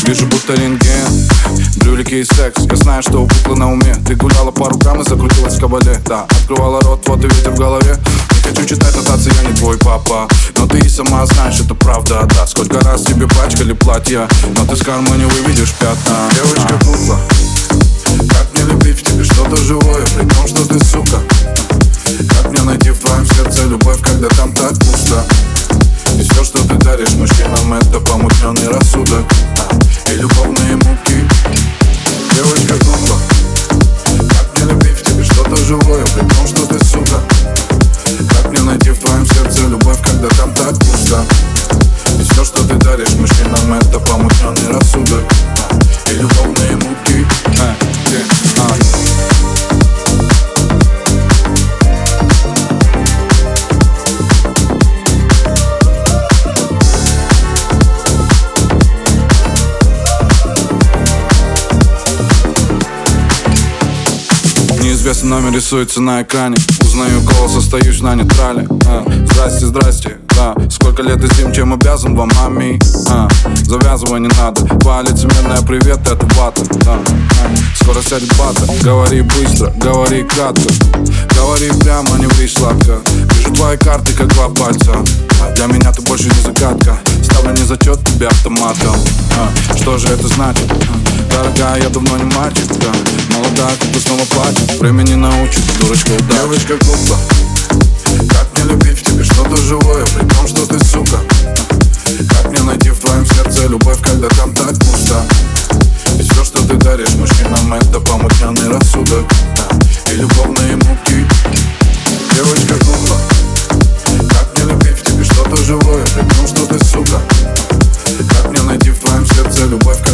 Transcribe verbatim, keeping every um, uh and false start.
Вижу будто рентген, брюлики и секс. Я знаю, что у куклы на уме. Ты гуляла по рукам и закрутилась в кабале. Да, открывала рот, вот и ветер в голове. Не хочу читать нотации, я не твой папа, но ты и сама знаешь, это правда, да. Сколько раз тебе пачкали платья, но ты с кармы не выведешь пятна. Девочка кукла, как мне любить в тебе что-то живое, при том, что ты сука. Как мне найти в твоем сердце любовь, когда там так пусто? И все, что ты даришь мужчинам, это помутненный рассудок и любовные муки. Девочка кукла, как мне любить в тебе что-то живое, при том, что ты сука. Как мне найти в твоем сердце любовь, когда там так пусто? И все, что ты даришь мужчинам, это помутненный рассудок и любовные муки. а, а. Неизвестный номер рисуется на экране. Узнаю голос, остаюсь на нейтрале. а, Здрасте, здрасте, да. Сколько лет и с тем, чем обязан вам, мами. а, Завязывай, не надо. Твоя лицемерная привет, это вата, да. а, Скоро сядет бата. Говори быстро, говори кратко. Говори прямо, не ври сладко. Вижу твои карты, как два пальца. а, Для меня ты больше не загадка. Ставлю не зачет тебе автоматом. а, Что же это значит? а, Дорогая, я давно не мальчик, да. Молодая, как бы снова плачет. Время не научит, дурочка, удачи. Девочка кукла, как мне любить в тебе что-то живое, при том, что ты сука. Как мне найти в твоем сердце любовь, когда там так пусто? И все, что ты даришь мужчинам, это помутненный рассудок и любовные муки. Девочка кукла, как мне любить в тебе что-то живое, при том, что ты сука. Как мне найти в твоем сердце любовь,